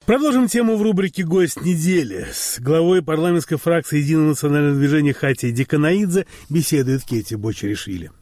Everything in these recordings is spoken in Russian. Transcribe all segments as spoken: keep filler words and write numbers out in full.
Продолжим тему в рубрике «Гость недели». С главой парламентской фракции «Единого национального движения» Хатией Диканаидзе беседует Кети Бочаришвили.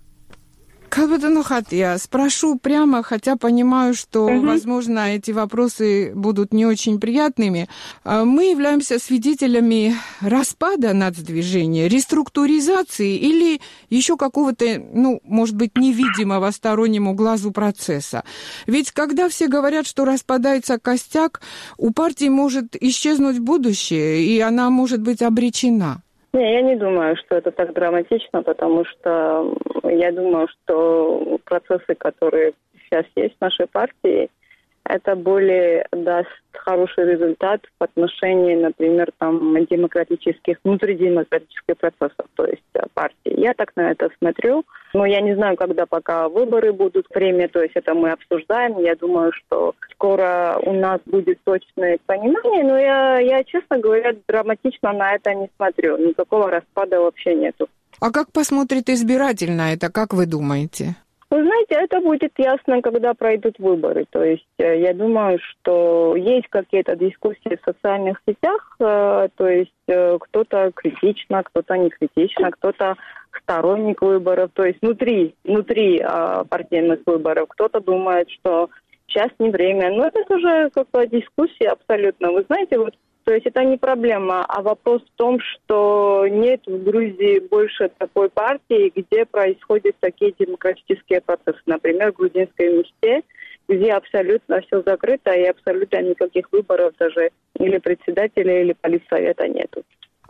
Кабаданухат, я спрошу прямо, хотя понимаю, что, угу. возможно, эти вопросы будут не очень приятными. Мы являемся свидетелями распада нацдвижения, реструктуризации или еще какого-то, ну, может быть, невидимого стороннему глазу процесса. Ведь когда все говорят, что распадается костяк, у партии может исчезнуть будущее, и она может быть обречена. Не, я не думаю, что это так драматично, потому что я думаю, что процессы, которые сейчас есть в нашей партии, это более даст хороший результат в отношении, например, там, демократических, внутридемократических процессов, то есть партии. Я так на это смотрю. Но я не знаю, когда пока выборы будут, время, то есть это мы обсуждаем. Я думаю, что скоро у нас будет точное понимание, но я, я, честно говоря, драматично на это не смотрю. Никакого распада вообще нету. А как посмотрит избиратель на это, как вы думаете? Вы знаете, это будет ясно, когда пройдут выборы. То есть я думаю, что есть какие-то дискуссии в социальных сетях, то есть кто-то критично, кто-то не критично, кто-то сторонник выборов, то есть внутри, внутри партийных выборов. Кто-то думает, что сейчас не время. Но это уже какая-то дискуссия абсолютно. Вы знаете, вот, то есть это не проблема, а вопрос в том, что нет в Грузии больше такой партии, где происходят такие демократические процессы. Например, в грузинской мечте, где абсолютно все закрыто и абсолютно никаких выборов даже или председателя, или политсовета нету.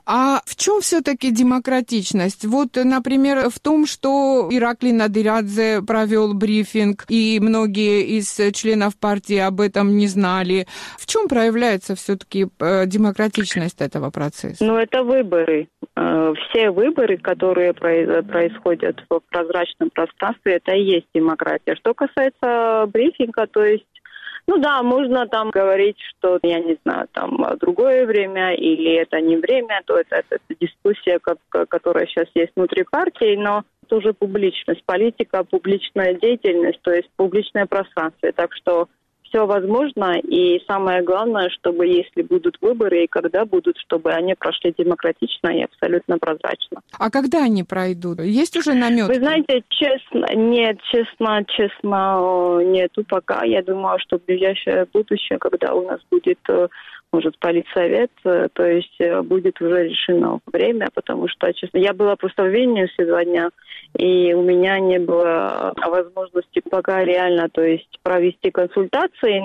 А в чем все-таки демократичность? Вот, например, в том, что Ираклий Надырадзе провел брифинг, и многие из членов партии об этом не знали. В чем проявляется все-таки демократичность этого процесса? Ну, это выборы. Все выборы, которые происходят в прозрачном пространстве, это и есть демократия. Что касается брифинга, то есть ну да, можно там говорить, что, я не знаю, там другое время или это не время, то это, это, это дискуссия, как, которая сейчас есть внутри партии, но это уже публичность, политика, публичная деятельность, то есть публичное пространство. Так что все возможно, и самое главное, чтобы если будут выборы и когда будут, чтобы они прошли демократично и абсолютно прозрачно. А когда они пройдут? Есть уже намётки? Вы знаете, честно, нет, честно, честно, нету пока. Я думаю, что в ближайшее будущее, когда у нас будет, может, политсовет, то есть будет уже решено время, потому что, честно, я была просто в Вильнюсе два дня, и у меня не было возможности пока реально, то есть провести консультации,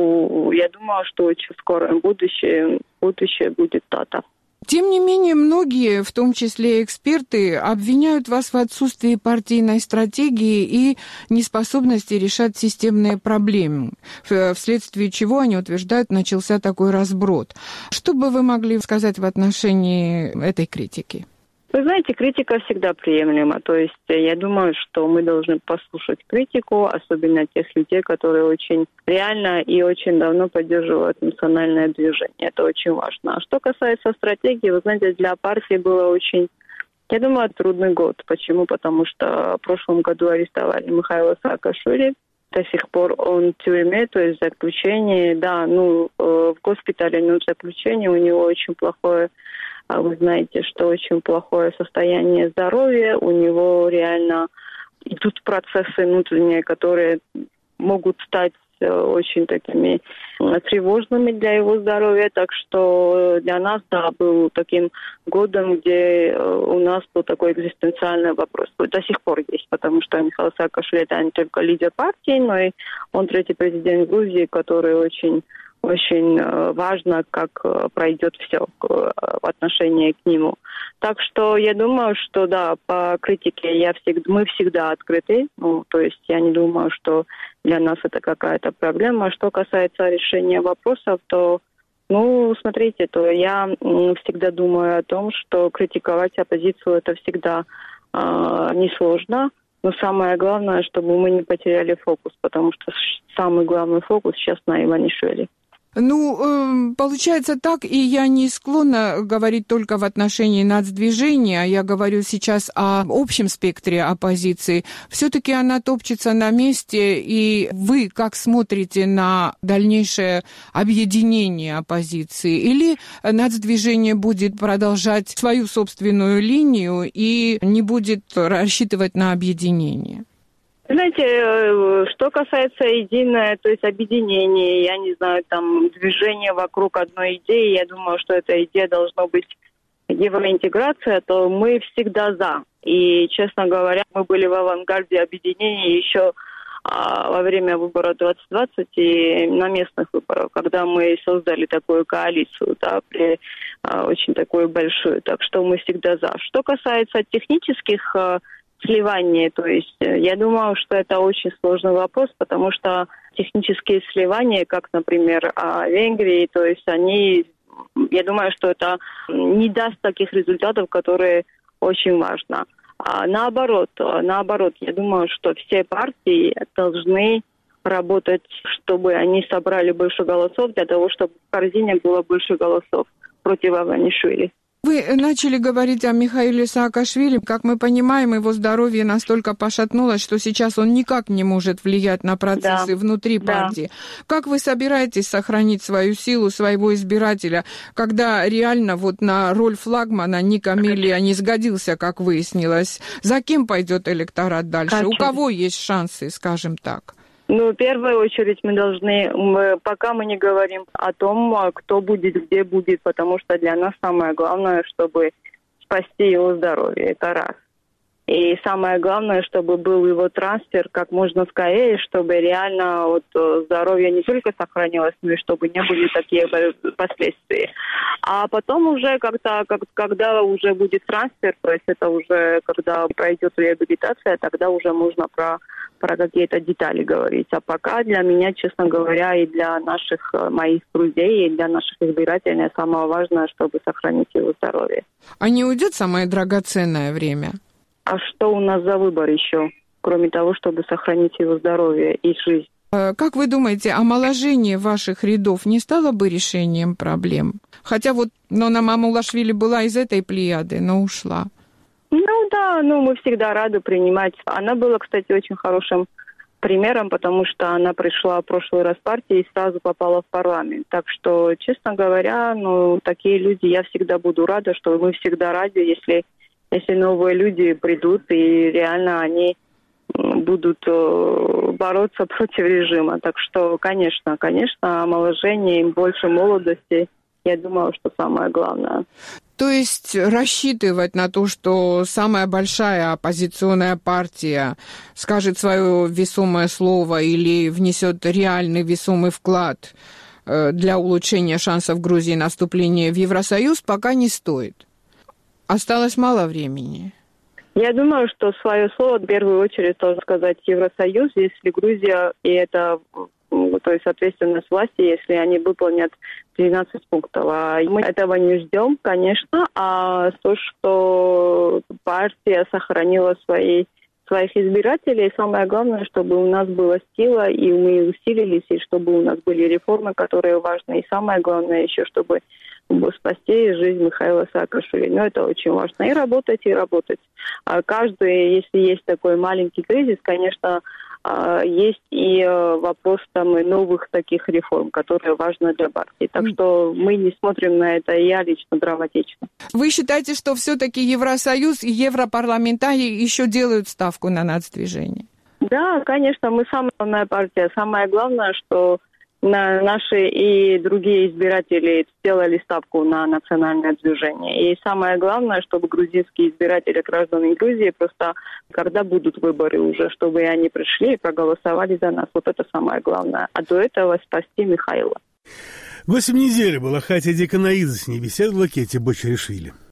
но я думаю, что очень в скором будущем будущее будет дата. Тем не менее, многие, в том числе эксперты, обвиняют вас в отсутствии партийной стратегии и неспособности решать системные проблемы, вследствие чего, они утверждают, начался такой разброд. Что бы вы могли сказать в отношении этой критики? Вы знаете, критика всегда приемлема. То есть я думаю, что мы должны послушать критику, особенно тех людей, которые очень реально и очень давно поддерживают национальное движение. Это очень важно. А что касается стратегии, вы знаете, для партии было очень, я думаю, трудный год. Почему? Потому что в прошлом году арестовали Михаила Саакашвили. До сих пор он в тюрьме, то есть в заключении. Да, ну, в госпитале, но в заключении у него очень плохое. А вы знаете, что очень плохое состояние здоровья, у него реально идут процессы внутренние, которые могут стать очень такими тревожными для его здоровья. Так что для нас, да, был таким годом, где у нас был такой экзистенциальный вопрос. До сих пор есть, потому что Михаил Саакашвили это не только лидер партии, но и он третий президент Грузии, который очень Очень важно, как пройдет все в отношении к нему. Так что я думаю, что да, по критике я всегда, мы всегда открыты. Ну, то есть я не думаю, что для нас это какая-то проблема. Что касается решения вопросов, то, ну, смотрите, то я всегда думаю о том, что критиковать оппозицию это всегда э, несложно. Но самое главное, чтобы мы не потеряли фокус, потому что самый главный фокус сейчас на Иванишвили. Ну, получается так, и я не склонна говорить только в отношении нацдвижения, я говорю сейчас о общем спектре оппозиции. Все-таки она топчется на месте, и вы как смотрите на дальнейшее объединение оппозиции? Или нацдвижение будет продолжать свою собственную линию и не будет рассчитывать на объединение? Знаете, что касается единого, то есть объединения, я не знаю, там, движения вокруг одной идеи, я думаю, что эта идея должна быть евроинтеграция, то мы всегда за. И, честно говоря, мы были в авангарде объединения еще а, во время выборов двадцать двадцать и на местных выборах, когда мы создали такую коалицию, да, при, а, очень такую большую. Так что мы всегда за. Что касается технических а, сливания, то есть я думаю, что это очень сложный вопрос, потому что технические сливания, как, например, в Венгрии, то есть они, я думаю, что это не даст таких результатов, которые очень важны. А наоборот, наоборот, я думаю, что все партии должны работать, чтобы они собрали больше голосов, для того, чтобы в корзине было больше голосов против Аванишвили. Вы начали говорить о Михаиле Саакашвили. Как мы понимаем, его здоровье настолько пошатнулось, что сейчас он никак не может влиять на процессы да. внутри партии. Да. Как вы собираетесь сохранить свою силу, своего избирателя, когда реально вот на роль флагмана Ник Амелия не сгодился, как выяснилось? За кем пойдет электорат дальше? Хочу. У кого есть шансы, скажем так? Ну, в первую очередь мы должны, мы, пока мы не говорим о том, кто будет, где будет, потому что для нас самое главное, чтобы спасти его здоровье, это раз. И самое главное, чтобы был его трансфер как можно скорее, чтобы реально вот здоровье не только сохранилось, но и чтобы не были такие последствия. А потом уже, когда, когда уже будет трансфер, то есть это уже, когда пройдет реабилитация, тогда уже можно про, про какие-то детали говорить. А пока для меня, честно говоря, и для наших моих друзей, и для наших избирателей самое важное, чтобы сохранить его здоровье. А не уйдет самое драгоценное время? А что у нас за выбор еще, кроме того, чтобы сохранить его здоровье и жизнь? Как вы думаете, омоложение ваших рядов не стало бы решением проблем? Хотя вот Нона Мамулашвили была из этой плеяды, но ушла. Ну да, ну мы всегда рады принимать. Она была, кстати, очень хорошим примером, потому что она пришла в прошлый раз в партию и сразу попала в парламент. Так что, честно говоря, ну такие люди, я всегда буду рада, что мы всегда рады, если... Если новые люди придут и реально они будут бороться против режима. Так что, конечно, конечно, омоложение, им больше молодости, я думаю, что самое главное. То есть рассчитывать на то, что самая большая оппозиционная партия скажет свое весомое слово или внесет реальный весомый вклад для улучшения шансов Грузии на вступление в Евросоюз, пока не стоит. Осталось мало времени. Я думаю, что свое слово в первую очередь должен сказать Евросоюз, если Грузия, и это, то есть ответственность власти, если они выполнят тринадцать пунктов. А мы этого не ждем, конечно, а то, что партия сохранила свои, своих избирателей, самое главное, чтобы у нас была сила, и мы усилились, и чтобы у нас были реформы, которые важны, и самое главное еще, чтобы спасти жизнь Михаила Саакашвили. Но это очень важно. И работать, и работать. А каждый, если есть такой маленький кризис, конечно, есть и вопрос там и новых таких реформ, которые важны для партии. Так что мы не смотрим на это, я лично драматично. Вы считаете, что все-таки Евросоюз и европарламентарии еще делают ставку на нацдвижение? Да, конечно, мы самая главная партия. Самое главное, что на наши и другие избиратели сделали ставку на национальное движение. И самое главное, чтобы грузинские избиратели, граждане Грузии, просто когда будут выборы уже, чтобы они пришли и проголосовали за нас. Вот это самое главное. А до этого спасти Михаила. Гостем недели была Хатия Диканаидзе, с ней беседовала Кетти Бочаришвили.